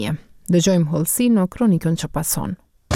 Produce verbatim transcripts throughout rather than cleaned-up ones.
Dëgjojmë hollësi në kronikën që pason.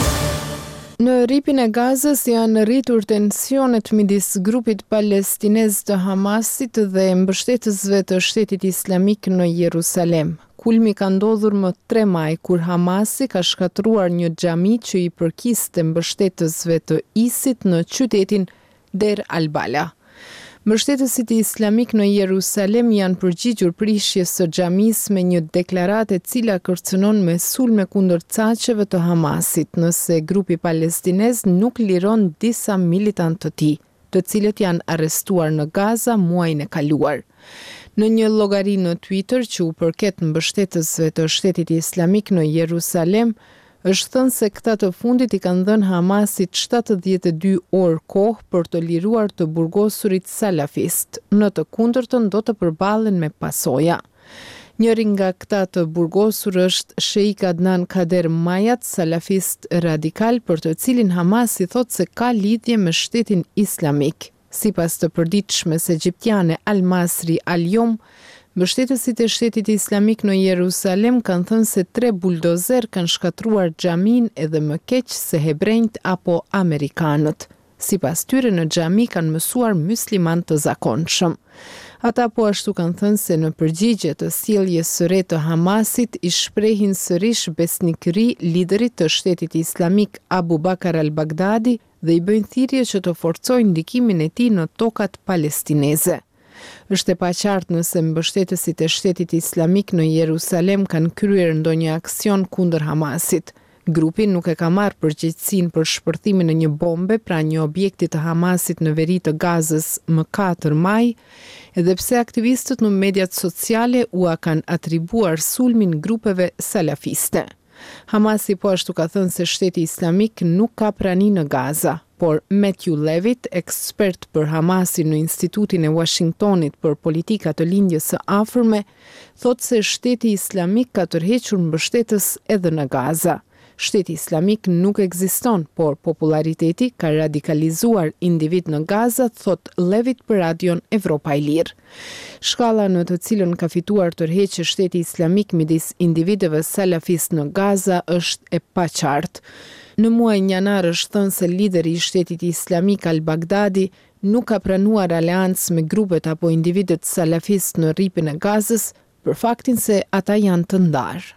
Në ripin e Gazës janë rritur tensionet midis grupit palestinez të Hamasit dhe mbështetësve të Shtetit Islamik në Jerusalem. Kulmi ka ndodhur më tre maj, kur Hamasi ka shkatruar një xhami që i përkiste mbështetësve të ISIT në qytetin Der al-Bala. Mbështetësit islamik në Jerusalem janë përgjigjur prishjes së xhamis me një deklaratë e cila kërcënon me sulme kundër caqeve të Hamasit, nëse grupi palestinez nuk liron disa militantë të tij, të cilët janë arrestuar në Gaza muajin e kaluar. Në një llogari në Twitter që u përket mbështetësve të Shtetit Islamik në Jerusalem, është thënë se këta të fundit i kanë dhënë Hamasit shtatëdhjetë e dy orë kohë për të liruar të burgosurit salafist. Në të kundërtën do të përballen me pasoja. Njëri nga këta të burgosur është Sheikh Adnan Kader Mayat, salafist radikal, për të cilin Hamasi thotë se ka lidhje me Shtetin Islamik. Sipas të përditshmes egjiptiane Al Masri Al Yom, mbështetësit e Shtetit Islamik në Jerusalem kanë thënë se tre buldozer kanë shkatruar xhamin edhe më keq se hebrejt apo amerikanët. Sipas tyre në xhami kanë mësuar musliman të zakonshëm. Ata po ashtu kanë thënë se në përgjigje të sjelljes së re të Hamasit i shprehin sërish besnikëri liderit të Shtetit Islamik Abu Bakr al-Baghdadi dhe i bëjnë thirrje që të forcojnë ndikimin e tij në tokat palestineze. Është e paqartë nëse mbështetësit e Shtetit Islamik në Jerusalem kanë kryer ndonjë aksion kundër Hamasit. Grupi nuk e ka marrë përgjegjësinë për shpërthimin e një bombe pranë një objekti të Hamasit në veri të Gazës më katër maj, edhe pse aktivistët në mediat sociale ua kanë atribuar sulmin grupeve salafiste. Hamasi po ashtu ka thënë se Shteti Islamik nuk ka prani në Gaza, por Matthew Levitt, ekspert për Hamasin në Institutin e Washingtonit për politika të lindjes së afërme, thotë se Shteti Islamik ka tërhequr mbështetës edhe në Gaza. Shteti Islamik nuk ekziston, por populariteti ka radikalizuar individ në Gaza, thot Levitt për radion Evropa e Lirë. Shkalla në të cilën ka fituar tërheqje Shteti Islamik midis individëve salafist në Gaza është e paqartë. Në muajin janar është thënë se lideri i Shtetit Islamik al-Baghdadi nuk ka pranuar aleancë me grupet apo individët salafist në rripin e Gazës për faktin se ata janë të ndarë.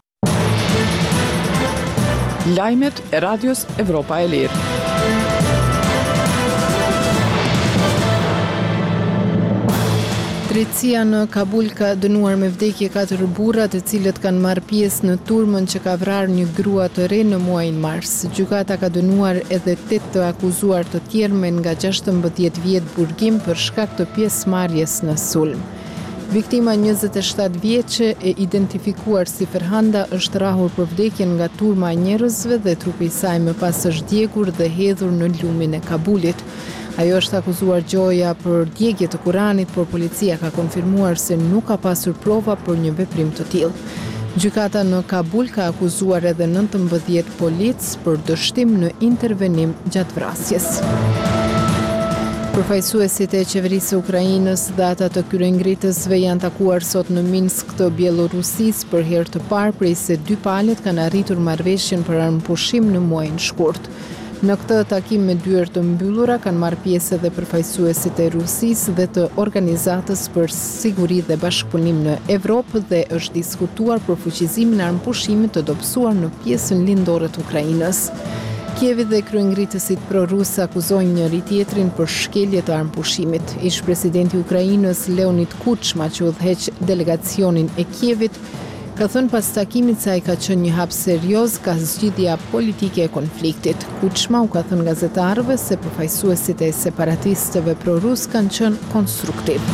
Lajmet e Radios Evropa e Lirë. Drejtësia në Kabul ka dënuar me vdekje katër burra të cilët kanë marrë pjesë në turmën që ka vrarë një grua të re në muajin mars. Gjykata ka dënuar edhe tetë të akuzuar të tjerë me nga gjashtëmbëdhjetë vjet burgim për shkak të pjesëmarrjes në sulm. Viktima njëzet e shtatë vjeçe e identifikuar si Ferhanda është rrahur për vdekjen nga turma e njerëzve dhe trupi i saj më pas është djegur dhe hedhur në lumin e Kabulit. Ajo është akuzuar gjoja për djegje të Kuranit, por policia ka konfirmuar se nuk ka pasur prova për një veprim të tillë. Gjykata në Kabul ka akuzuar edhe nëntëmbëdhjetë polic për dështim në intervenim gjatë vrasjes. Përfaqësuesit e qeverisë së Ukrainës dhe ata të kryengritësve janë takuar sot në Minsk të Bielorusisë për herë të parë prej se dy palët kanë arritur marrëveshjen për armëpushim në muajin shkurt. Në këtë takim me dyer të mbyllura kanë marrë pjesë edhe përfaqësuesit e Rusisë dhe të Organizatës për Siguri dhe Bashkëpunim në Evropë dhe është diskutuar për fuqizimin e armëpushimit të dobësuar në pjesën lindore të Ukrainës. Kievi dhe kryengritësit pro-rus akuzojnë njëri tjetrin për shkelje të armëpushimit. Ish presidenti i Ukrainës Leonid Kuchma, që udhëheq delegacionin e Kievit, ka thënë pas takimit se ai ka qenë një hap serioz ka zgjidhja politike e konfliktit. Kuchma u ka thënë gazetarëve se përfaqësuesit e separatistëve pro-rus kanë qenë konstruktiv.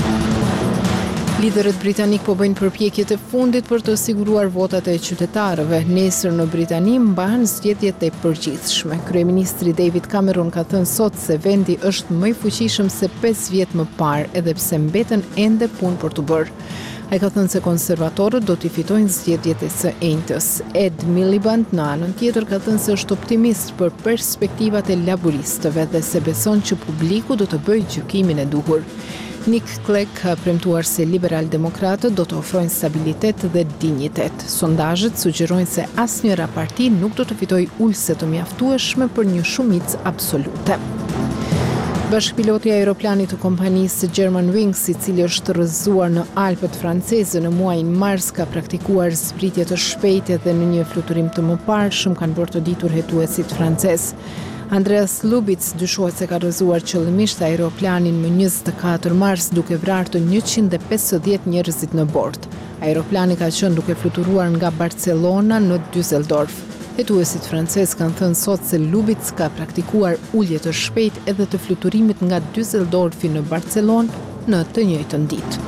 Liderët britanik po bëjnë përpjekjet e fundit për të siguruar votat e qytetarëve. Nesër në Britani mbahen zgjedhjet e përgjithshme. Kryeministri David Cameron ka thënë sot se vendi është më i fuqishëm se pesë vjet më parë, edhe pse mbeten ende punë për të bërë. Ai ka thënë se konservatorët do t'i fitojnë zgjedhjet e së enjtës. Ed Miliband në anën tjetër ka thënë se është optimist për perspektivat e laboristëve dhe se beson që publiku do të bëjë gjykimin e duhur. Nick Clegg ka premtuar se liberal-demokratët do të ofrojnë stabilitet dhe dinjitet. Sondazhet sugjerojnë se asnjëra parti nuk do të fitojë ulse të mjaftueshme për një shumicë absolute. Bashkëpiloti i aeroplanit të kompanisë Germanwings, i cili është rrëzuar në Alpët franceze në muajin mars, ka praktikuar zbritje të shpejtë dhe në një fluturim të mëparshëm, kanë bërë të ditur hetuesit francez. Andreas Lubitz dyshohet se ka rrëzuar qëllimisht aeroplanin më njëzet e katër mars duke vrarë të njëqind e pesëdhjetë njerëzit në bord. Aeroplani ka qenë duke fluturuar nga Barcelona në Düsseldorf. Hetuesit francez kanë thënë sot se Lubitz ka praktikuar ulje të shpejtë edhe të fluturimit nga Düsseldorfi në Barcelonë në të njëjtën ditë.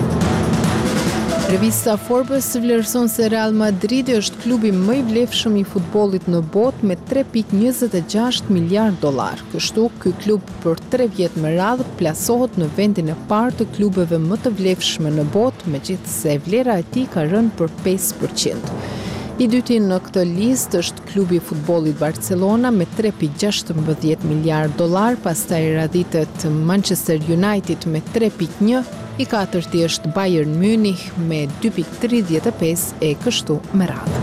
Revista Forbes vlerëson se Real Madridi është klubi më i vlefshëm i futbollit në botë me tre pikë njëzet e gjashtë miliard dollar. Kështu, ky klub për tre vjet me radhë plasohet në vendin e parë të klubeve më të vlefshme në botë, megjithse vlera e tij ka rënë për pesë përqind. I dyti në këtë listë është klubi i futbollit Barcelona me tre pikë gjashtëmbëdhjetë miliard dollar, pastaj radhitet Manchester United me tre pikë një, i katërti është Bayern Munich me dy pikë tridhjetë e pesë e kështu me radhë.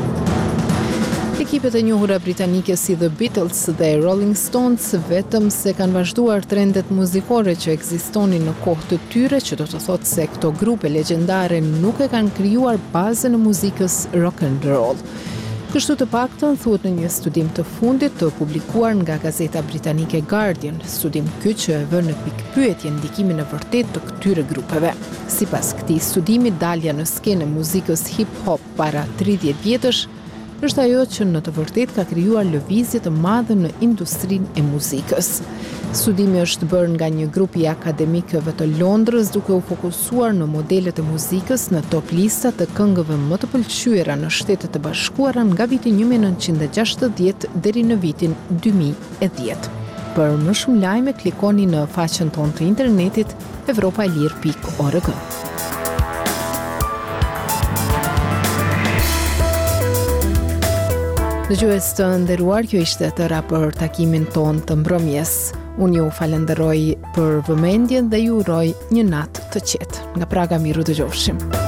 Ekipet e njohura britanike si The Beatles dhe Rolling Stones vetëm se kanë vazhduar trendet muzikore që ekzistonin në kohë të tyre, që do të thotë se këto grupe legjendare nuk e kanë krijuar bazën e muzikës rock and roll. Kështu të paktën thuhet në një studim të fundit të publikuar nga gazeta britanike Guardian, studim ky që e vë në pikpyetje ndikimin e vërtet të këtyre grupeve. Sipas këtij studimi, dalja në skenë e muzikës hip-hop para tridhjetë vjetësh është ajo që në të vërtet ka krijuar lëvizje të madhe në industrinë e muzikës. Studimi është bërë nga një grup i akademikëve të Londrës duke u fokusuar në modelet e muzikës në top lista të këngëve më të pëlqyera në Shtetet e Bashkuara nga viti një mijë e nëntëqind e gjashtëdhjetë deri në vitin dy mijë e dhjetë. Për më shumë lajme klikoni në faqen tonë të internetit evropaelir pikë org. Dëgjues të nderuar, kjo ishte tëra për takimin ton të mbrëmjes. Unë ju falenderoj për vëmendjen dhe ju uroj një natë të qetë. Nga Praga, miru dëgjofshim.